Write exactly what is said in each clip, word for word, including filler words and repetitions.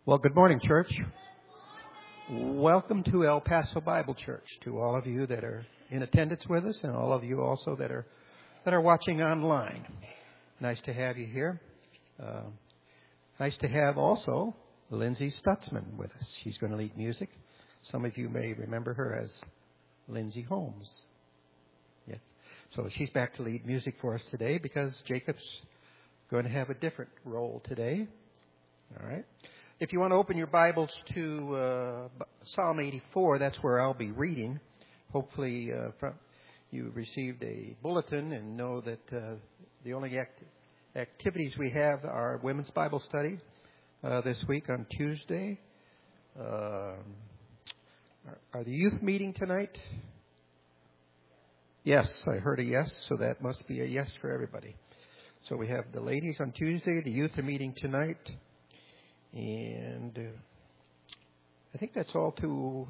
Well, good morning, church. Welcome to El Paso Bible Church. To all of you that are in attendance with us, and all of you also that are that are watching online. Nice to have you here. Uh, nice to have also Lindsay Stutzman with us. She's going to lead music. Some of you may remember her as Lindsay Holmes. Yes. So she's back to lead music for us today because Jacob's going to have a different role today. All right. If you want to open your Bibles to uh, Psalm eighty-four, that's where I'll be reading. Hopefully uh, from, you received a bulletin and know that uh, the only act- activities we have are women's Bible study uh, this week on Tuesday. Uh, are, are the youth meeting tonight? Yes, I heard a yes, so that must be a yes for everybody. So we have the ladies on Tuesday, the youth are meeting tonight. And uh, I think that's all to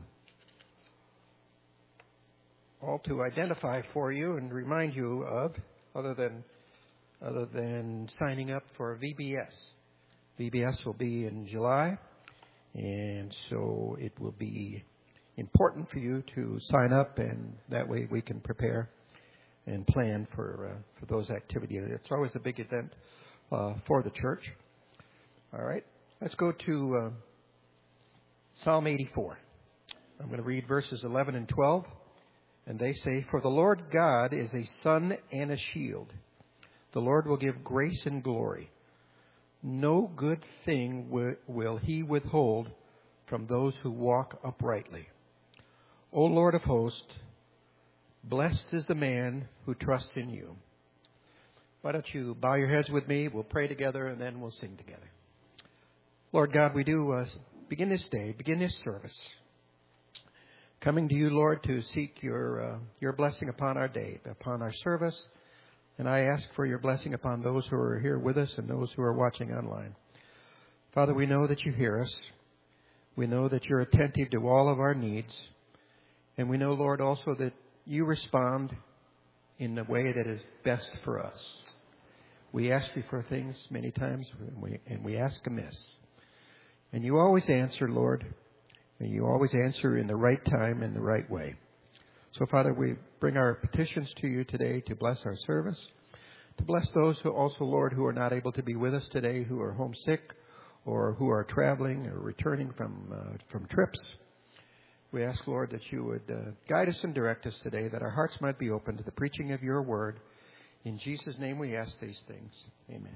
all to identify for you and remind you of, other than other than signing up for V B S. V B S will be in July, and so it will be important for you to sign up, and that way we can prepare and plan for uh, for those activities. It's always a big event uh, for the church. All right. Let's go to uh, Psalm eighty-four. I'm going to read verses eleven and twelve. And they say, "For the Lord God is a sun and a shield. The Lord will give grace and glory. No good thing w- will he withhold from those who walk uprightly. O Lord of hosts, blessed is the man who trusts in you." Why don't you bow your heads with me? We'll pray together and then we'll sing together. Lord God, we do uh, begin this day, begin this service, coming to you, Lord, to seek your uh, your blessing upon our day, upon our service. And I ask for your blessing upon those who are here with us and those who are watching online. Father, we know that you hear us. We know that you're attentive to all of our needs. And we know, Lord, also that you respond in the way that is best for us. We ask you for things many times, and we, and we ask amiss. And you always answer, Lord, and you always answer in the right time and the right way. So, Father, we bring our petitions to you today to bless our service, to bless those who also, Lord, who are not able to be with us today, who are homesick or who are traveling or returning from uh, from trips. We ask, Lord, that you would uh, guide us and direct us today, that our hearts might be open to the preaching of your word. In Jesus' name we ask these things. Amen.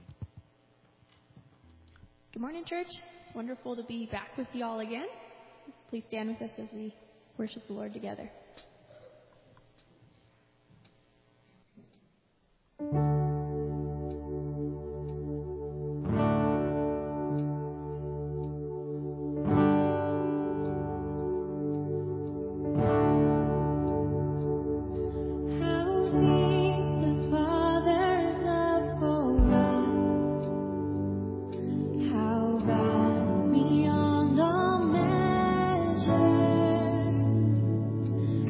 Good morning, church. Wonderful to be back with you all again. Please stand with us as we worship the Lord together. Beyond all measure,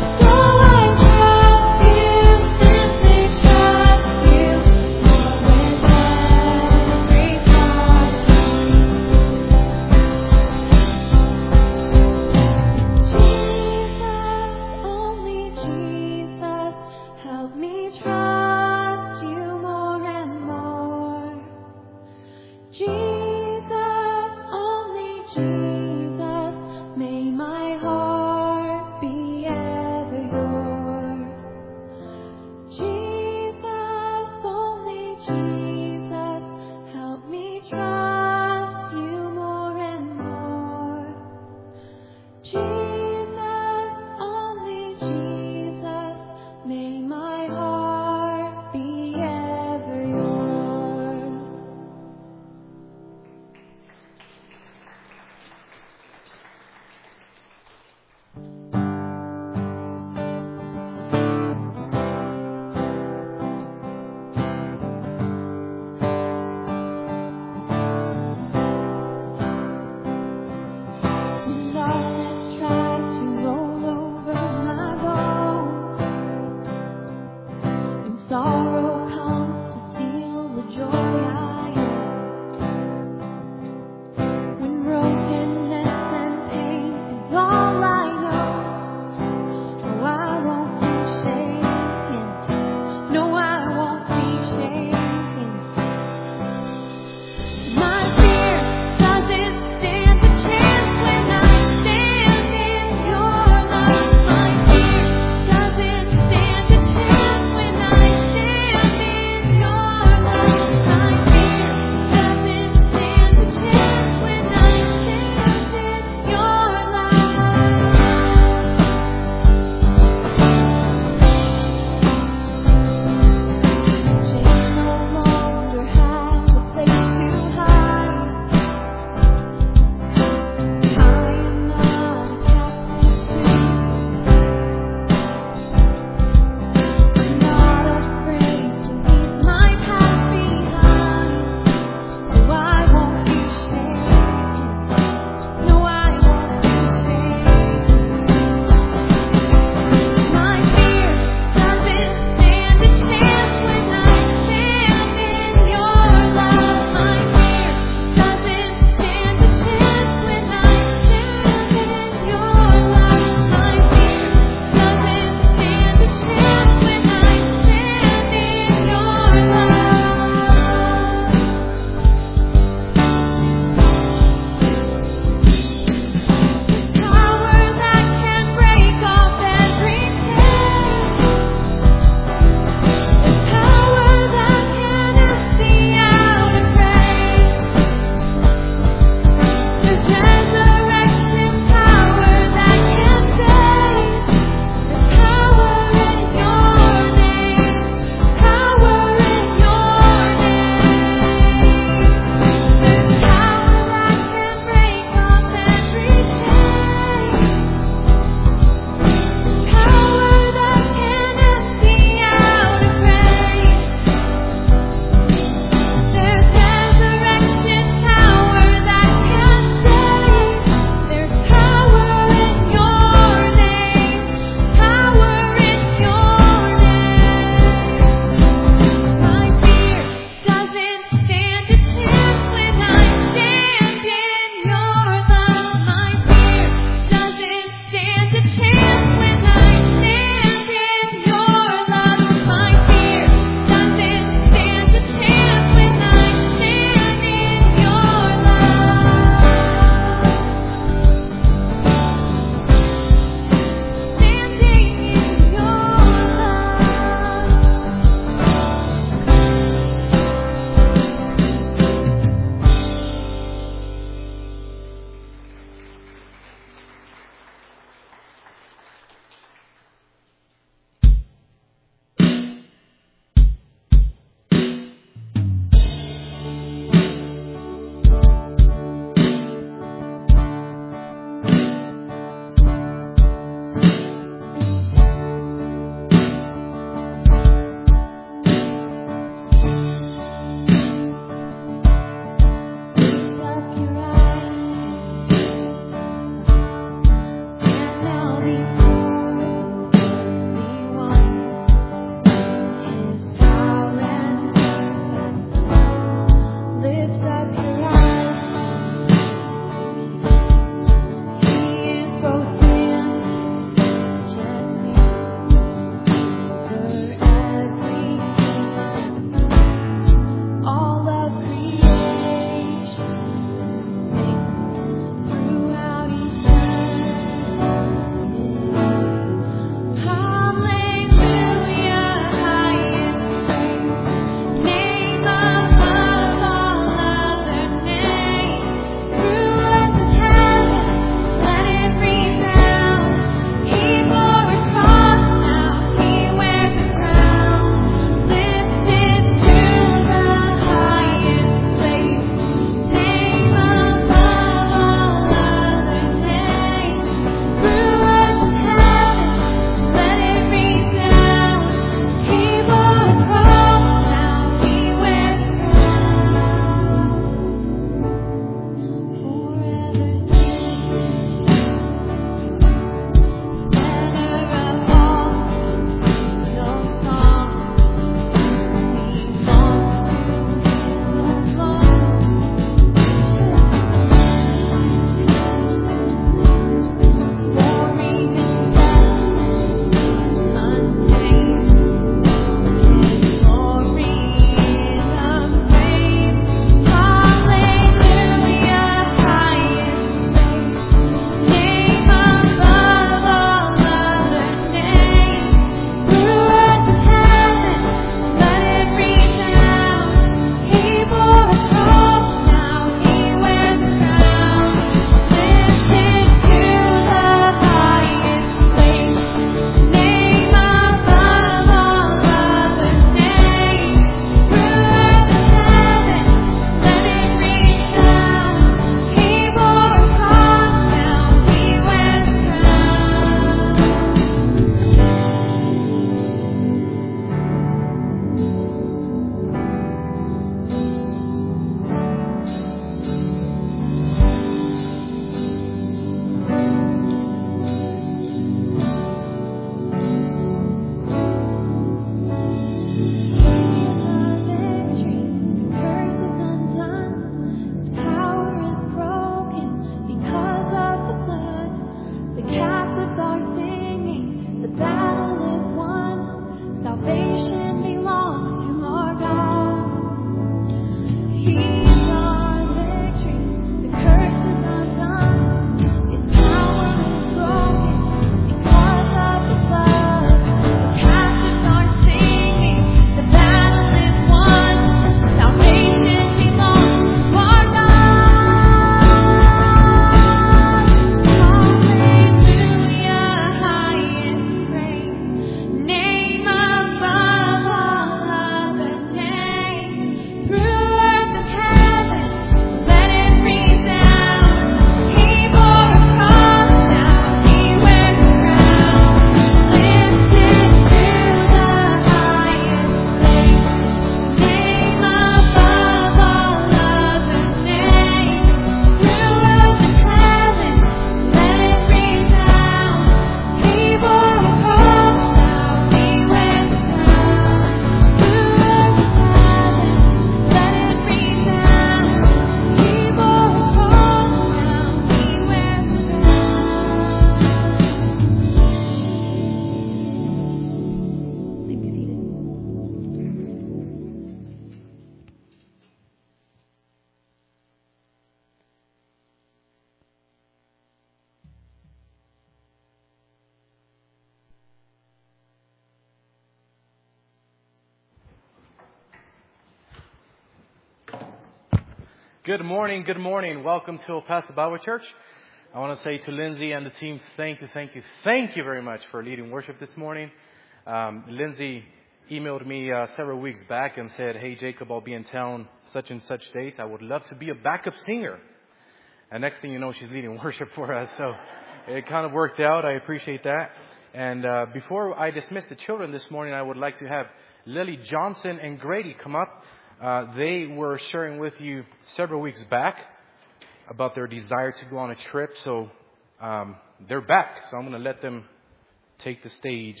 Good morning, good morning. Welcome to El Paso Bible Church. I want to say to Lindsay and the team, thank you, thank you, thank you very much for leading worship this morning. Um, Lindsay emailed me uh, several weeks back and said, hey, Jacob, I'll be in town such and such date. I would love to be a backup singer. And next thing you know, she's leading worship for us. So it kind of worked out. I appreciate that. And uh, before I dismiss the children this morning, I would like to have Lily Johnson and Grady come up. Uh, they were sharing with you several weeks back about their desire to go on a trip. So um, they're back. So I'm going to let them take the stage.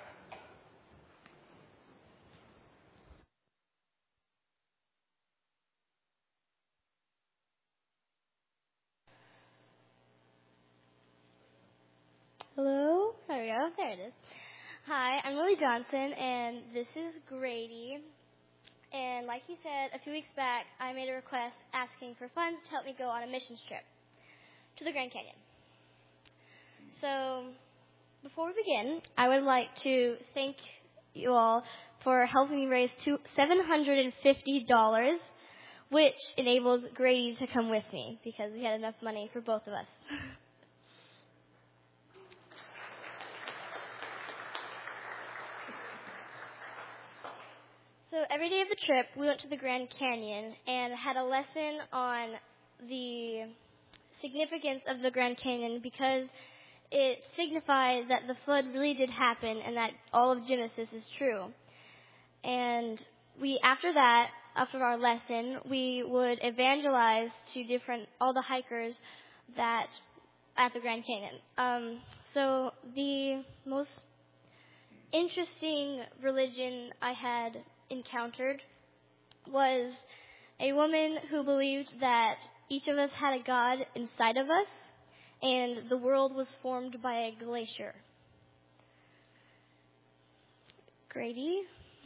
Hello? There we go. There it is. Hi, I'm Lily Johnson, and this is Grady. And like he said, a few weeks back, I made a request asking for funds to help me go on a missions trip to the Grand Canyon. So, before we begin, I would like to thank you all for helping me raise two, seven hundred fifty dollars, which enabled Grady to come with me, because we had enough money for both of us. So every day of the trip, we went to the Grand Canyon and had a lesson on the significance of the Grand Canyon, because it signifies that the flood really did happen and that all of Genesis is true. And we, after that, after our lesson, we would evangelize to different, all the hikers that, at the Grand Canyon. Um, so the most interesting religion I had encountered was a woman who believed that each of us had a God inside of us, and the world was formed by a glacier. Grady?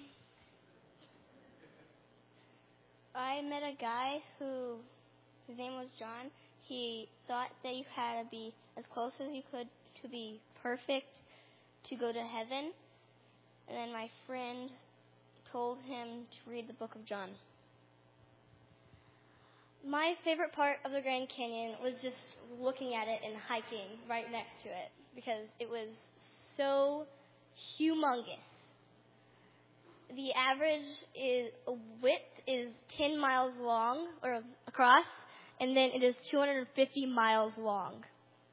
I met a guy who, his name was John. He thought that you had to be as close as you could to be perfect to go to heaven. And then my friend told him to read the book of John. My favorite part of the Grand Canyon was just looking at it and hiking right next to it, because it was so humongous. The average is width is ten miles long or across, and then it is two hundred fifty miles long.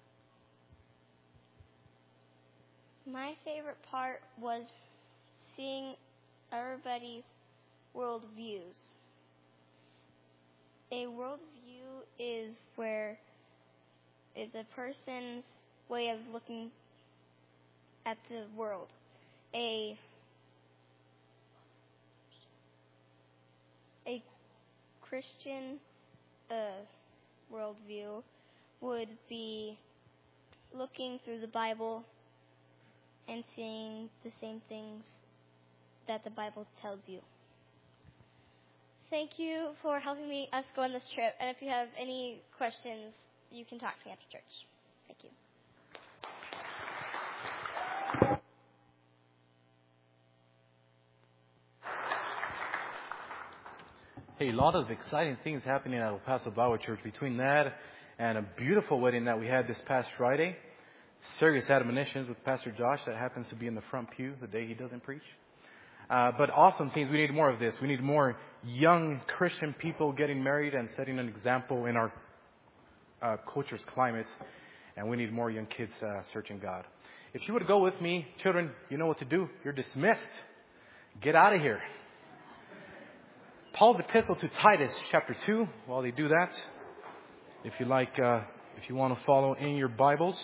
My favorite part was seeing everybody's world views. A world view is where is a person's way of looking at the world. A a Christian uh, worldview would be looking through the Bible and seeing the same things that the Bible tells you. Thank you for helping me us go on this trip. And if you have any questions, you can talk to me after church. Thank you. Hey, a lot of exciting things happening at El Paso Bible Church between that and a beautiful wedding that we had this past Friday. Serious admonitions with Pastor Josh that happens to be in the front pew the day he doesn't preach. Uh, but awesome things. We need more of this. We need more young Christian people getting married and setting an example in our uh, culture's climate. And we need more young kids uh, searching God. If you would go with me, children, you know what to do. You're dismissed. Get out of here. Paul's epistle to Titus, chapter two. While they do that, if you like, uh, if you want to follow in your Bibles.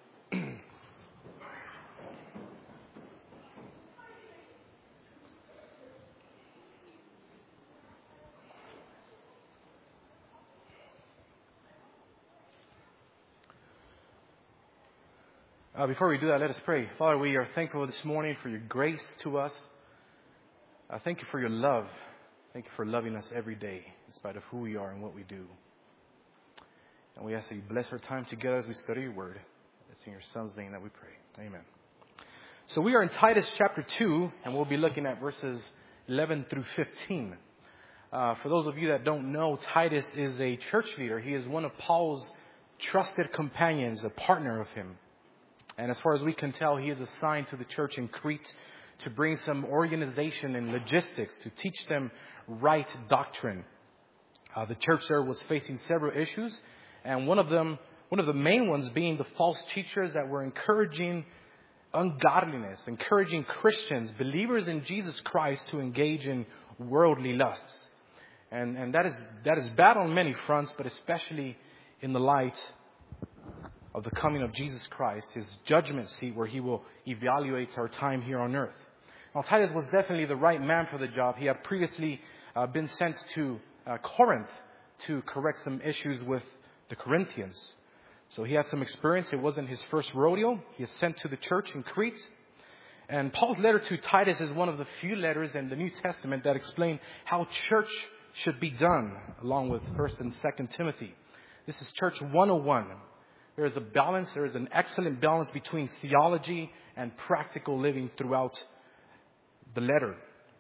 Uh, before we do that, let us pray. Father, we are thankful this morning for your grace to us. Uh, thank you for your love. Thank you for loving us every day, in spite of who we are and what we do. And we ask that you bless our time together as we study your word. It's in your Son's name that we pray. Amen. So we are in Titus chapter two, and we'll be looking at verses eleven through fifteen. Uh, for those of you that don't know, Titus is a church leader. He is one of Paul's trusted companions, a partner of him. And as far as we can tell, he is assigned to the church in Crete to bring some organization and logistics, to teach them right doctrine. Uh, the church there was facing several issues, and one of them, one of the main ones being the false teachers that were encouraging ungodliness, encouraging Christians, believers in Jesus Christ, to engage in worldly lusts. And, and that is, that is bad on many fronts, but especially in the light of the coming of Jesus Christ, his judgment seat where he will evaluate our time here on earth. Now, Titus was definitely the right man for the job. He had previously uh, been sent to uh, Corinth to correct some issues with the Corinthians. So he had some experience. It wasn't his first rodeo. He is sent to the church in Crete. And Paul's letter to Titus is one of the few letters in the New Testament that explain how church should be done, along with First and Second Timothy. This is Church one oh one. There is a balance, there is an excellent balance between theology and practical living throughout the letter.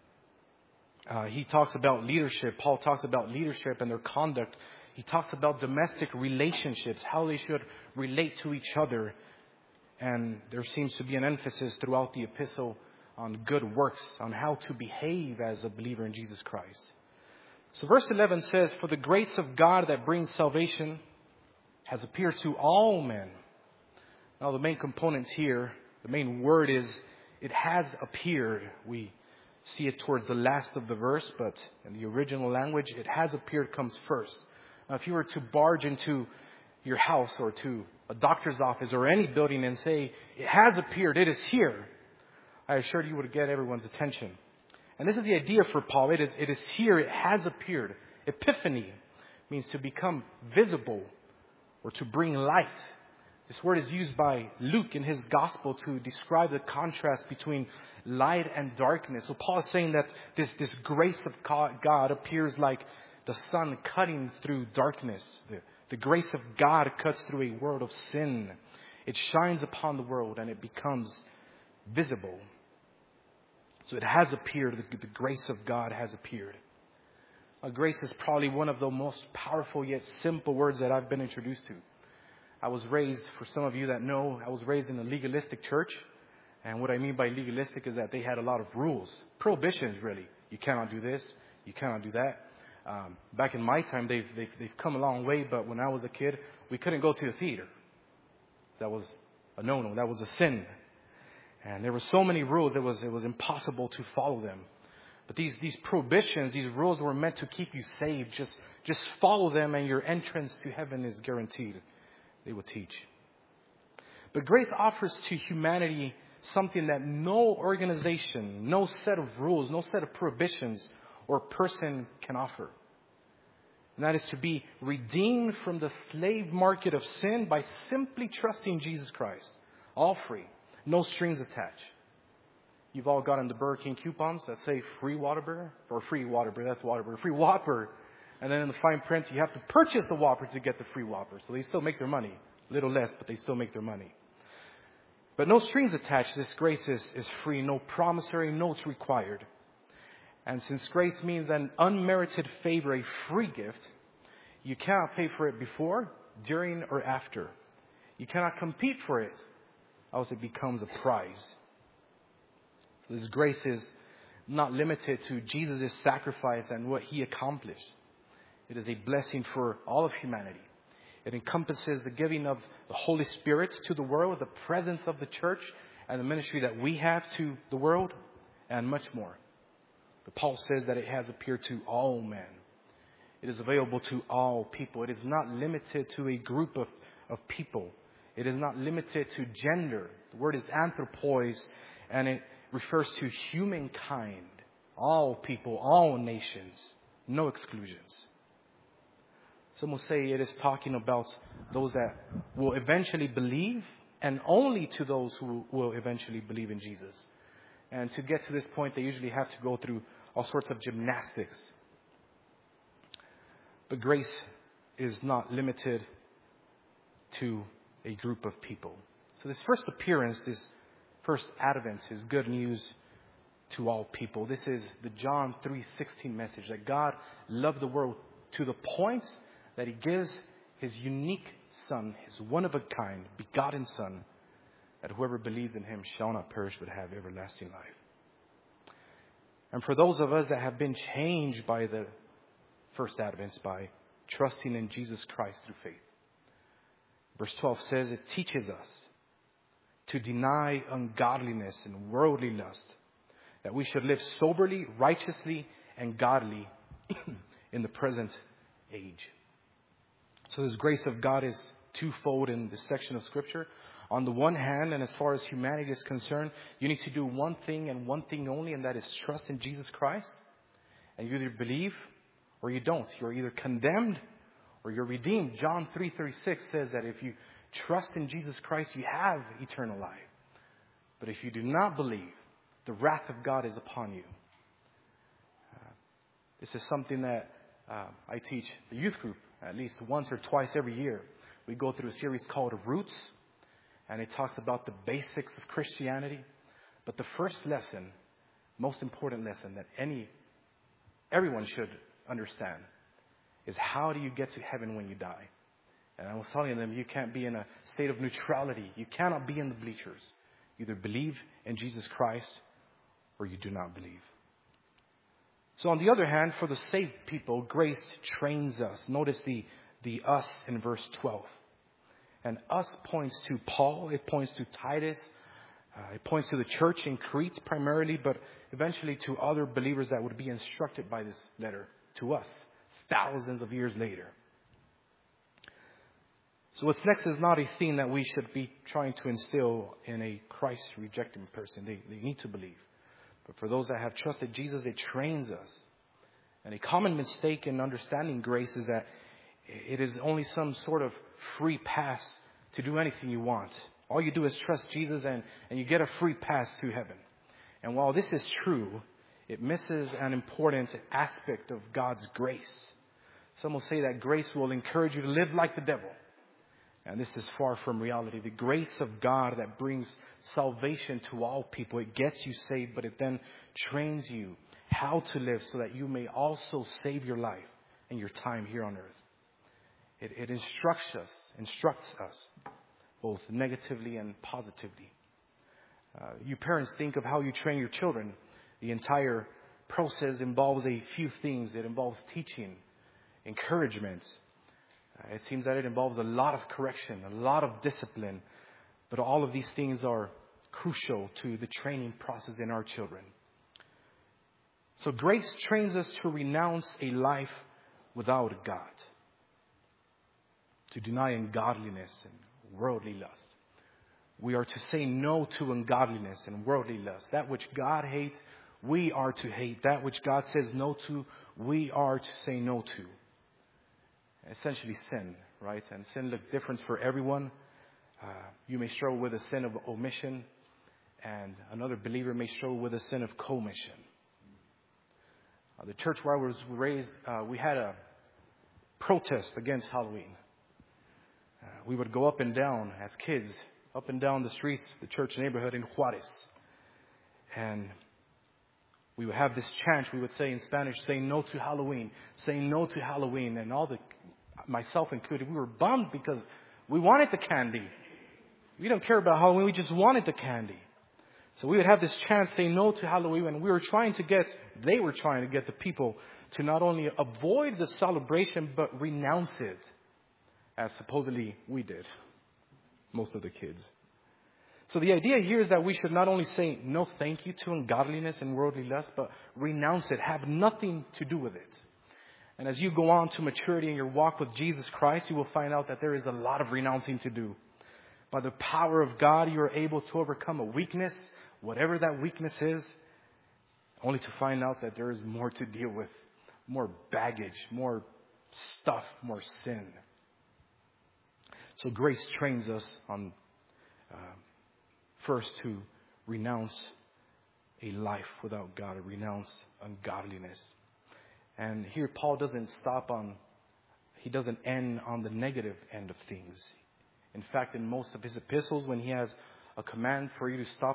Uh, he talks about leadership. Paul talks about leadership and their conduct. He talks about domestic relationships, how they should relate to each other. And there seems to be an emphasis throughout the epistle on good works, on how to behave as a believer in Jesus Christ. So verse eleven says, "For the grace of God that brings salvation has appeared to all men." Now the main components here, the main word is, it has appeared. We see it towards the last of the verse, but in the original language, it has appeared comes first. Now, if you were to barge into your house or to a doctor's office or any building and say, "It has appeared, it is here," I assure you would get everyone's attention. And this is the idea for Paul. It is, it is here, it has appeared. Epiphany means to become visible or to bring light. This word is used by Luke in his gospel to describe the contrast between light and darkness. So Paul is saying that this, this grace of God appears like the sun cutting through darkness. The, the grace of God cuts through a world of sin. It shines upon the world and it becomes visible. So it has appeared. The, the grace of God has appeared. Uh, grace is probably one of the most powerful yet simple words that I've been introduced to. I was raised, for some of you that know, I was raised in a legalistic church. And what I mean by legalistic is that they had a lot of rules. Prohibitions, really. You cannot do this. You cannot do that. Um, back in my time, they've, they've, they've come a long way. But when I was a kid, we couldn't go to a theater. That was a no-no. That was a sin. And there were so many rules, it was, it was impossible to follow them. But these, these prohibitions, these rules were meant to keep you saved. Just, just follow them and your entrance to heaven is guaranteed, they will teach. But grace offers to humanity something that no organization, no set of rules, no set of prohibitions or person can offer. And that is to be redeemed from the slave market of sin by simply trusting Jesus Christ. All free. No strings attached. You've all gotten the Burger King coupons that say free Whopper or free Whopper. That's Whopper. Free Whopper. And then in the fine print, you have to purchase the Whopper to get the free Whopper. So they still make their money. A little less, but they still make their money. But no strings attached. This grace is, is free. No promissory notes required. And since grace means an unmerited favor, a free gift, you cannot pay for it before, during, or after. You cannot compete for it, else it becomes a prize. So this grace is not limited to Jesus' sacrifice and what he accomplished. It is a blessing for all of humanity. It encompasses the giving of the Holy Spirit to the world, the presence of the church, and the ministry that we have to the world, and much more. But Paul says that it has appeared to all men. It is available to all people. It is not limited to a group of, of people. It is not limited to gender. The word is anthropos, and it refers to humankind. All people, all nations, no exclusions. Some will say it is talking about those that will eventually believe, and only to those who will eventually believe in Jesus. And to get to this point, they usually have to go through all sorts of gymnastics. But grace is not limited to a group of people. So this first appearance, this first advent, is good news to all people. This is the John three sixteen message, that God loved the world to the point that He gives His unique Son, His one-of-a-kind, begotten Son, that whoever believes in Him shall not perish but have everlasting life. And for those of us that have been changed by the first advent, by trusting in Jesus Christ through faith, verse twelve says it teaches us to deny ungodliness and worldly lust, that we should live soberly, righteously, and godly in the present age. So this grace of God is twofold in this section of Scripture. On the one hand, and as far as humanity is concerned, you need to do one thing and one thing only, and that is trust in Jesus Christ. And you either believe or you don't. You're either condemned or you're redeemed. John three thirty-six says that if you trust in Jesus Christ, you have eternal life. But if you do not believe, the wrath of God is upon you. Uh, this is something that uh, I teach the youth group at least once or twice every year. We go through a series called Roots, and it talks about the basics of Christianity. But the first lesson, most important lesson that any everyone should understand, is how do you get to heaven when you die? And I was telling them, you can't be in a state of neutrality. You cannot be in the bleachers. You either believe in Jesus Christ or you do not believe. So on the other hand, for the saved people, grace trains us. Notice the, the us in verse twelve. And us points to Paul. It points to Titus. Uh, it points to the church in Crete primarily, but eventually to other believers that would be instructed by this letter to us thousands of years later. So what's next is not a thing that we should be trying to instill in a Christ-rejecting person. They, they need to believe. But for those that have trusted Jesus, it trains us. And a common mistake in understanding grace is that it is only some sort of free pass to do anything you want. All you do is trust Jesus and, and you get a free pass to heaven. And while this is true, it misses an important aspect of God's grace. Some will say that grace will encourage you to live like the devil. And this is far from reality. The grace of God that brings salvation to all people, it gets you saved, but it then trains you how to live so that you may also save your life and your time here on earth. It, it instructs us, instructs us, both negatively and positively. Uh, you parents, think of how you train your children. The entire process involves a few things. It involves teaching, encouragement. Uh, it seems that it involves a lot of correction, a lot of discipline. But all of these things are crucial to the training process in our children. So grace trains us to renounce a life without God, to deny ungodliness and worldly lust. We are to say no to ungodliness and worldly lust. That which God hates, we are to hate. That which God says no to, we are to say no to. Essentially sin, right? And sin looks different for everyone. Uh, you may struggle with a sin of omission, and another believer may struggle with a sin of commission. Uh, the church where I was raised, uh, we had a protest against Halloween. Uh, we would go up and down as kids, up and down the streets, the church neighborhood in Juarez. And we would have this chant, we would say in Spanish, say no to Halloween, say no to Halloween. And all the, myself included, we were bummed because we wanted the candy. We don't care about Halloween, we just wanted the candy. So we would have this chant, say no to Halloween, and we were trying to get, they were trying to get the people to not only avoid the celebration, but renounce it, as supposedly we did, most of the kids. So the idea here is that we should not only say no thank you to ungodliness and worldly lust, but renounce it, have nothing to do with it. And as you go on to maturity in your walk with Jesus Christ, you will find out that there is a lot of renouncing to do. By the power of God, you are able to overcome a weakness, whatever that weakness is, only to find out that there is more to deal with, more baggage, more stuff, more sin. So grace trains us on uh, first to renounce a life without God, to renounce ungodliness. And here Paul doesn't stop on, he doesn't end on the negative end of things. In fact, in most of his epistles, when he has a command for you to stop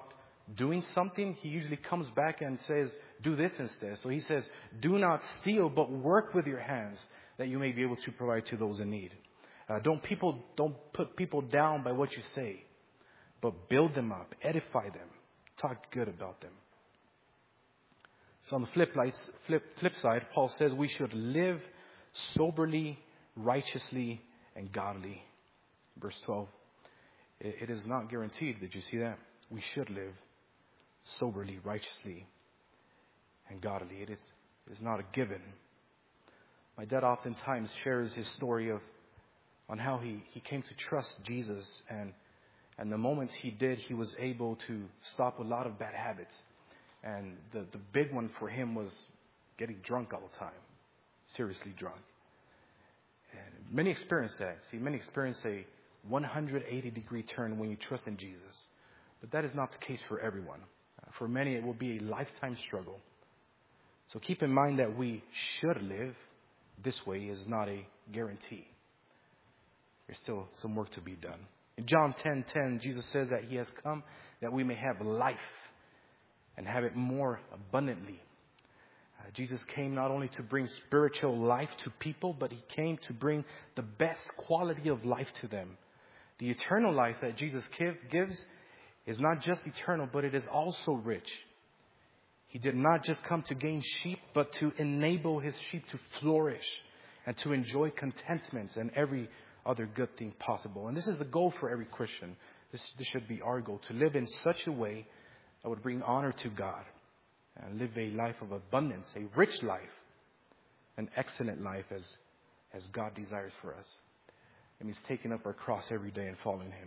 doing something, he usually comes back and says, do this instead. So he says, do not steal, but work with your hands that you may be able to provide to those in need. Uh, don't people, don't put people down by what you say, but build them up, edify them, talk good about them. So on the flip, flip, flip side, Paul says we should live soberly, righteously, and godly. Verse twelve. It, it is not guaranteed. Did you see that? We should live soberly, righteously, and godly. It is, it is not a given. My dad oftentimes shares his story of on how he, he came to trust Jesus, and and the moments he did, he was able to stop a lot of bad habits. And the, the big one for him was getting drunk all the time, seriously drunk. And many experience that. See, many experience a one hundred eighty degree turn when you trust in Jesus. But that is not the case for everyone. Uh, for many, it will be a lifetime struggle. So keep in mind that we should live this way is not a guarantee. There's still some work to be done. In John ten ten, Jesus says that he has come that we may have life and have it more abundantly. Uh, Jesus came not only to bring spiritual life to people, but he came to bring the best quality of life to them. The eternal life that Jesus give, gives is not just eternal, but it is also rich. He did not just come to gain sheep, but to enable his sheep to flourish and to enjoy contentment and every other good thing possible. And this is the goal for every Christian. This, this should be our goal, to live in such a way that would bring honor to God and live a life of abundance, a rich life, an excellent life as, as God desires for us. It means taking up our cross every day and following him.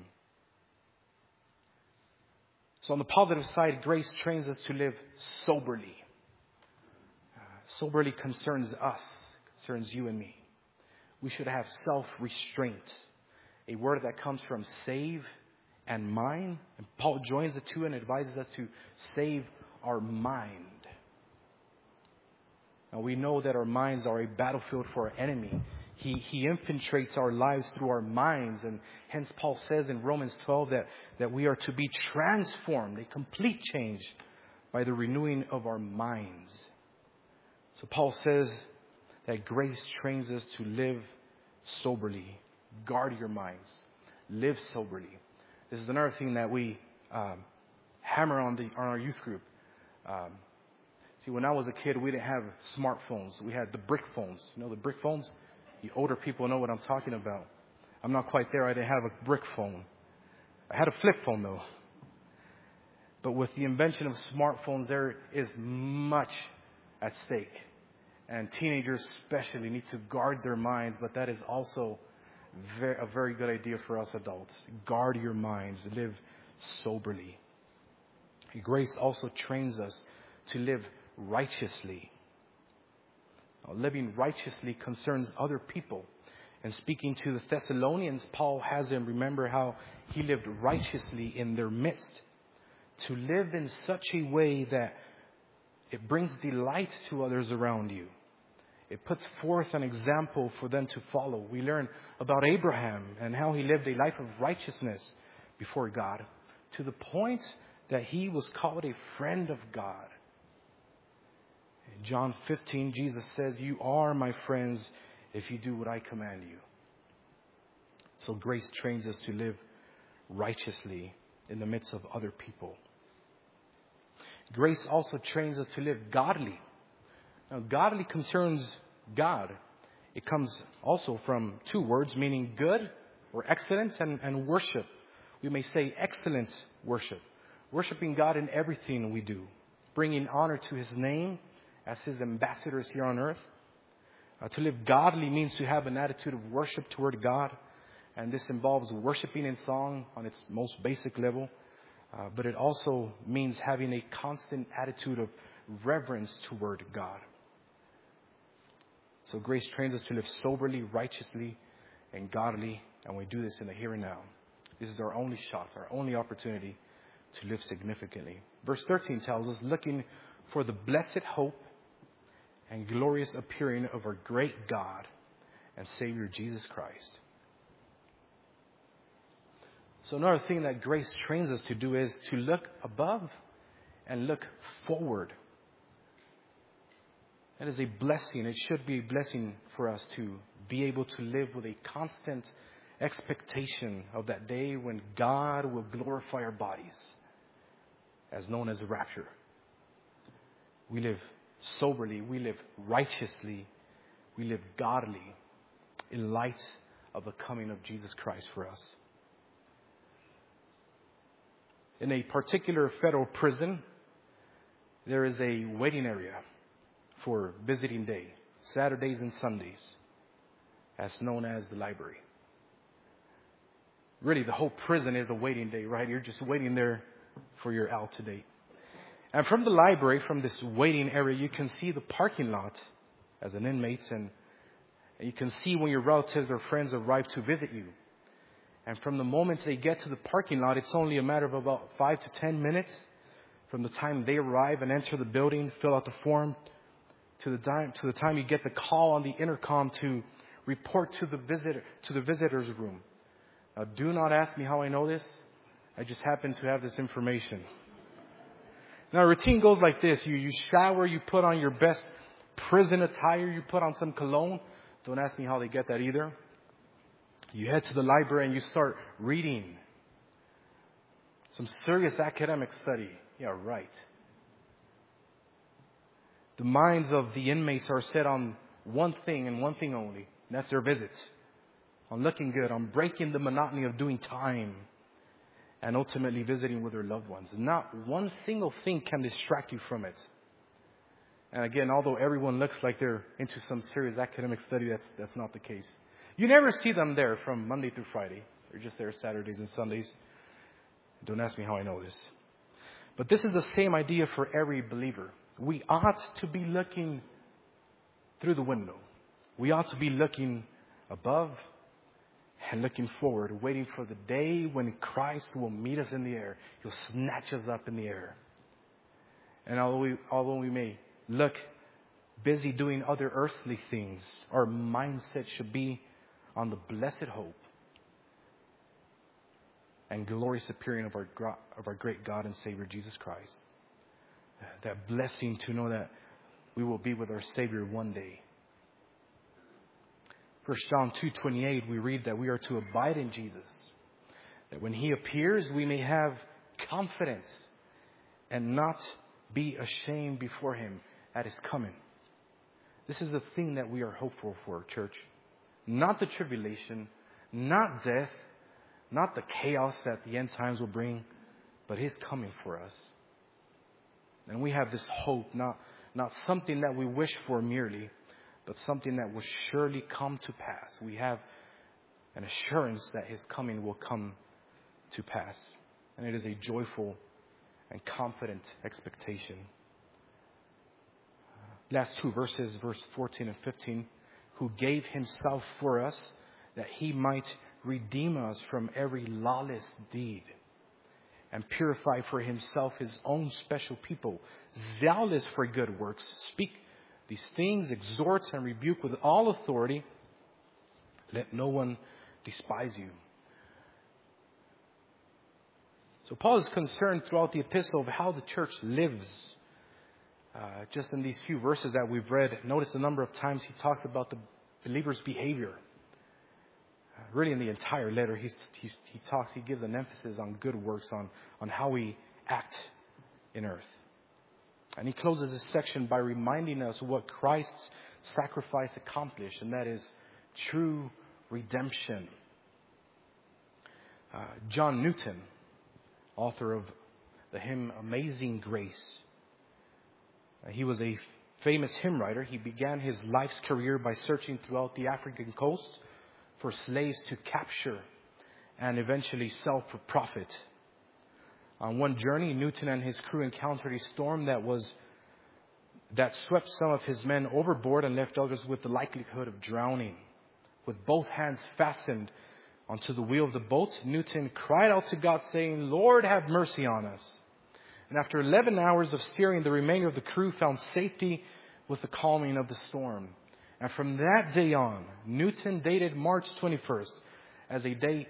So on the positive side, grace trains us to live soberly. Uh, soberly concerns us, concerns you and me. We should have self-restraint, a word that comes from save and mind. And Paul joins the two and advises us to save our mind. Now we know that our minds are a battlefield for our enemy. He, he infiltrates our lives through our minds. And hence Paul says in Romans twelve that, that we are to be transformed, a complete change by the renewing of our minds. So Paul says that grace trains us to live soberly. Guard your minds. Live soberly. This is another thing that we um, hammer on, the, on our youth group. Um, see, when I was a kid, we didn't have smartphones. We had the brick phones. You know the brick phones? You older people know what I'm talking about. I'm not quite there. I didn't have a brick phone. I had a flip phone, though. But with the invention of smartphones, there is much at stake. And teenagers especially need to guard their minds, but that is also very, a very good idea for us adults. Guard your minds. Live soberly. Grace also trains us to live righteously. Now, living righteously concerns other people. And speaking to the Thessalonians, Paul has them remember how he lived righteously in their midst. To live in such a way that it brings delight to others around you. It puts forth an example for them to follow. We learn about Abraham and how he lived a life of righteousness before God to the point that he was called a friend of God. In John fifteen, Jesus says, "You are my friends if you do what I command you." So grace trains us to live righteously in the midst of other people. Grace also trains us to live godly. Now, godly concerns God. It comes also from two words meaning good or excellence and, and worship. We may say excellent worship. Worshiping God in everything we do. Bringing honor to his name as his ambassadors here on earth. Uh, to live godly means to have an attitude of worship toward God. And this involves worshiping in song on its most basic level. Uh, but it also means having a constant attitude of reverence toward God. So grace trains us to live soberly, righteously, and godly. And we do this in the here and now. This is our only shot, our only opportunity to live significantly. Verse thirteen tells us, looking for the blessed hope and glorious appearing of our great God and Savior Jesus Christ. So another thing that grace trains us to do is to look above and look forward. That is a blessing. It should be a blessing for us to be able to live with a constant expectation of that day when God will glorify our bodies, as known as the rapture. We live soberly, we live righteously, we live godly in light of the coming of Jesus Christ for us. In a particular federal prison, there is a waiting area for visiting day, Saturdays and Sundays, as known as the library. Really, the whole prison is a waiting day, right? You're just waiting there for your out to date. And from the library, from this waiting area, you can see the parking lot as an inmate, and you can see when your relatives or friends arrive to visit you. And from the moment they get to the parking lot, it's only a matter of about five to ten minutes from the time they arrive and enter the building, fill out the form, to the time to the time you get the call on the intercom to report to the visitor to the visitor's room. Now, do not ask me how I know this. I just happen to have this information. Now, a routine goes like this. You, you shower, you put on your best prison attire, you put on some cologne. Don't ask me how they get that either. You head to the library and you start reading some serious academic study. Yeah, right. The minds of the inmates are set on one thing and one thing only, and that's their visit. On looking good, on breaking the monotony of doing time, and ultimately visiting with their loved ones. Not one single thing can distract you from it. And again, although everyone looks like they're into some serious academic study, that's, that's not the case. You never see them there from Monday through Friday. They're just there Saturdays and Sundays. Don't ask me how I know this. But this is the same idea for every believer. We ought to be looking through the window. We ought to be looking above and looking forward, waiting for the day when Christ will meet us in the air. He'll snatch us up in the air. And although we, although we may look busy doing other earthly things, our mindset should be on the blessed hope and glorious appearing of our, of our great God and Savior, Jesus Christ. That blessing to know that we will be with our Savior one day. First John two twenty-eight, we read that we are to abide in Jesus. That when He appears, we may have confidence and not be ashamed before Him at His coming. This is a thing that we are hopeful for, church. Not the tribulation, not death, not the chaos that the end times will bring, but His coming for us. And we have this hope, not, not something that we wish for merely, but something that will surely come to pass. We have an assurance that His coming will come to pass. And it is a joyful and confident expectation. Last two verses, verse fourteen and fifteen. Who gave Himself for us that He might redeem us from every lawless deed and purify for Himself His own special people, zealous for good works. Speak these things, exhort and rebuke with all authority. Let no one despise you. So Paul is concerned throughout the epistle of how the church lives. Uh, just in these few verses that we've read, notice the number of times he talks about the believer's behavior. Uh, really, in the entire letter, he's, he's, he talks, he gives an emphasis on good works, on, on how we act in earth. And he closes this section by reminding us what Christ's sacrifice accomplished, and that is true redemption. Uh, John Newton, author of the hymn Amazing Grace, uh, he was a famous hymn writer. He began his life's career by searching throughout the African coast for slaves to capture and eventually sell for profit. On one journey, Newton and his crew encountered a storm that was that swept some of his men overboard and left others with the likelihood of drowning. With both hands fastened onto the wheel of the boat, Newton cried out to God, saying, "Lord, have mercy on us." And after eleven hours of steering, the remainder of the crew found safety with the calming of the storm. And from that day on, Newton dated March twenty-first as a date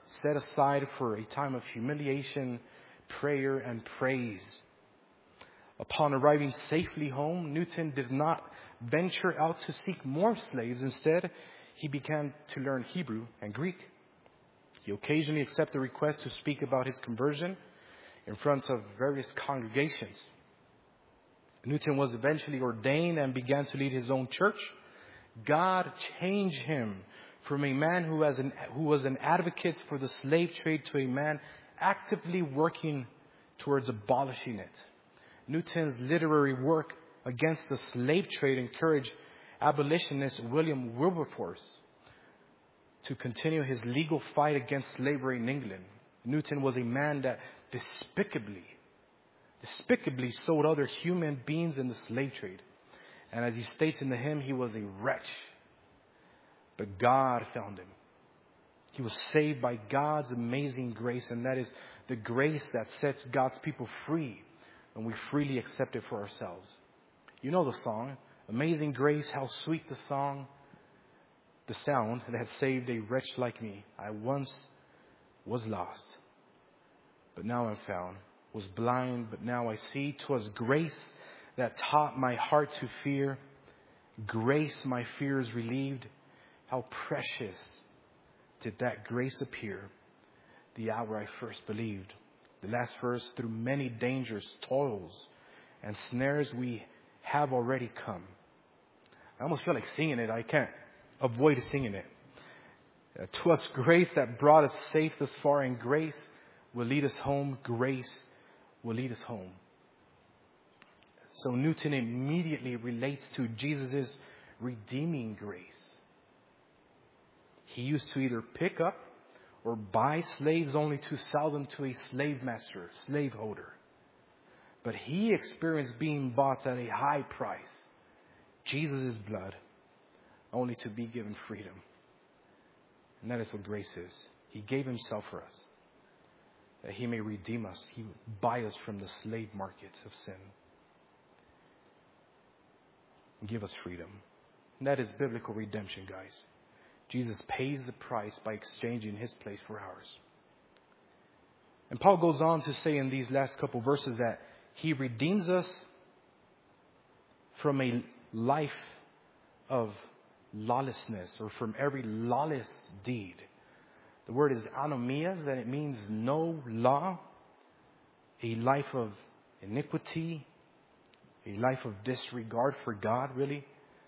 set aside for a time of humiliation, prayer, and praise. Upon arriving safely home, Newton did not venture out to seek more slaves. Instead, he began to learn Hebrew and Greek. He occasionally accepted requests to speak about his conversion in front of various congregations. Newton was eventually ordained and began to lead his own church. God changed him from a man who, has an, who was an advocate for the slave trade to a man actively working towards abolishing it. Newton's literary work against the slave trade encouraged abolitionist William Wilberforce to continue his legal fight against slavery in England. Newton was a man that despicably, despicably sold other human beings in the slave trade. And as he states in the hymn, he was a wretch. But God found him. He was saved by God's amazing grace, and that is the grace that sets God's people free when we freely accept it for ourselves. You know the song, Amazing Grace, how sweet the song, the sound that saved a wretch like me. I once was lost, but now I'm found. Was blind, but now I see. 'Twas grace that taught my heart to fear. Grace my fears relieved. How precious did that grace appear the hour I first believed. The last verse, through many dangers, toils, and snares we have already come. I almost feel like singing it. I can't avoid singing it. Uh, 'Twas grace that brought us safe thus far, and grace will lead us home. Grace will lead us home. So Newton immediately relates to Jesus' redeeming grace. He used to either pick up or buy slaves only to sell them to a slave master, slaveholder. But he experienced being bought at a high price, Jesus' blood, only to be given freedom. And that is what grace is. He gave himself for us, that he may redeem us. He would buy us from the slave market of sin and give us freedom. And that is biblical redemption, guys. Jesus pays the price by exchanging his place for ours. And Paul goes on to say in these last couple verses that he redeems us from a life of lawlessness, or from every lawless deed. The word is anomias, and it means no law, a life of iniquity, a life of disregard for God, really.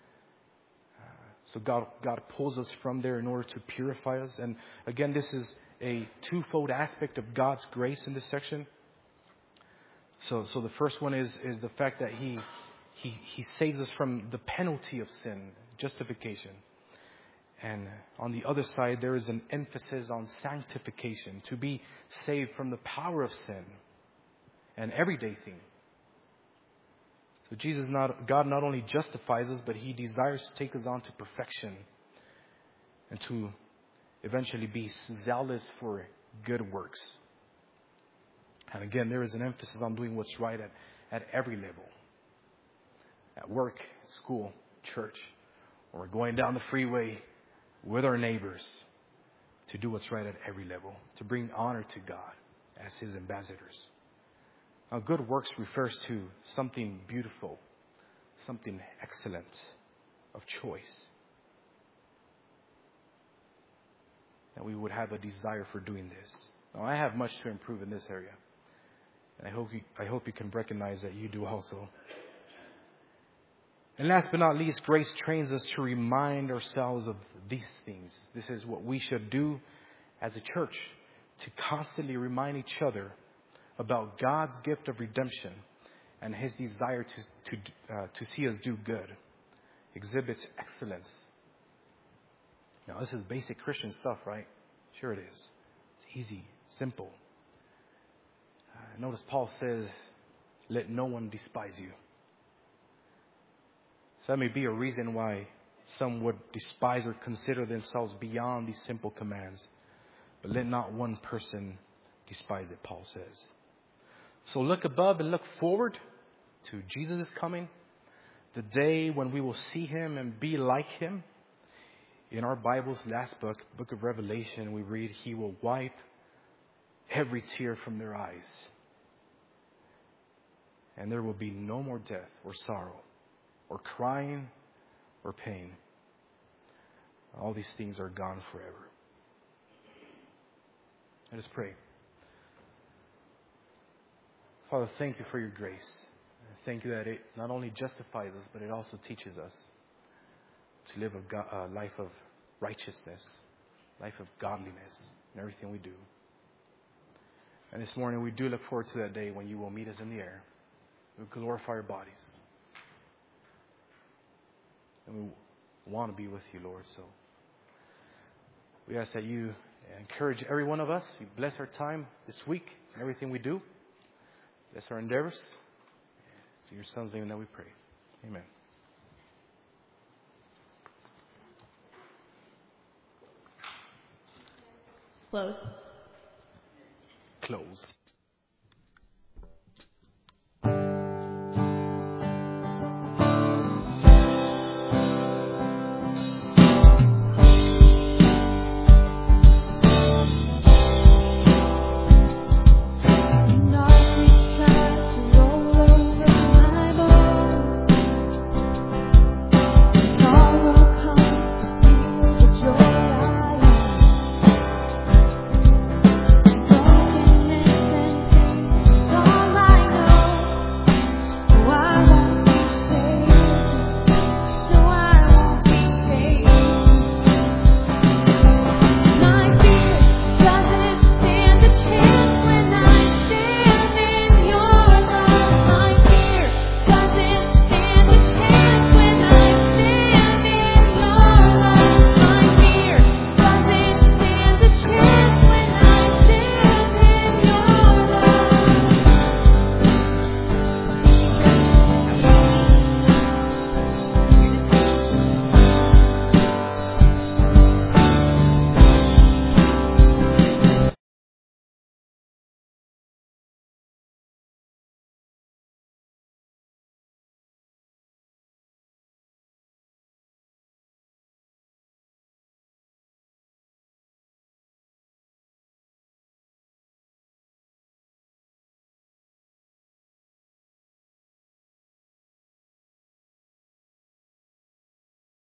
So God, God pulls us from there in order to purify us. And again, this is a twofold aspect of God's grace in this section. So, so the first one is, is the fact that he, he, he saves us from the penalty of sin, justification. And on the other side, there is an emphasis on sanctification, to be saved from the power of sin, an everyday thing. So Jesus, not, God not only justifies us, but he desires to take us on to perfection and to eventually be zealous for good works. And again, there is an emphasis on doing what's right at, at every level. At work, school, church, or going down the freeway with our neighbors, to do what's right at every level, to bring honor to God as his ambassadors. Now, good works refers to something beautiful, something excellent, of choice. And we would have a desire for doing this. Now, I have much to improve in this area. And I hope you, I hope you can recognize that you do also. And last but not least, grace trains us to remind ourselves of these things. This is what we should do as a church, to constantly remind each other about God's gift of redemption and his desire to to uh, to see us do good, exhibit excellence. Now, this is basic Christian stuff, right? Sure it is. It's easy, simple. Uh, notice Paul says, let no one despise you. So that may be a reason why some would despise or consider themselves beyond these simple commands. But let not one person despise it, Paul says. So look above and look forward to Jesus' coming, the day when we will see him and be like him. In our Bible's last book, book of Revelation, we read, He will wipe every tear from their eyes. And there will be no more death or sorrow or crying or pain. All these things are gone forever. Let us pray. Father, thank you for your grace. Thank you that it not only justifies us, but it also teaches us to live a go- uh, life of righteousness, life of godliness in everything we do. And this morning we do look forward to that day when you will meet us in the air. We glorify our bodies. And we want to be with you, Lord. So we ask that you encourage every one of us. You bless our time this week and everything we do. Bless our endeavors. It's in your Son's name that we pray. Amen. Close. Close.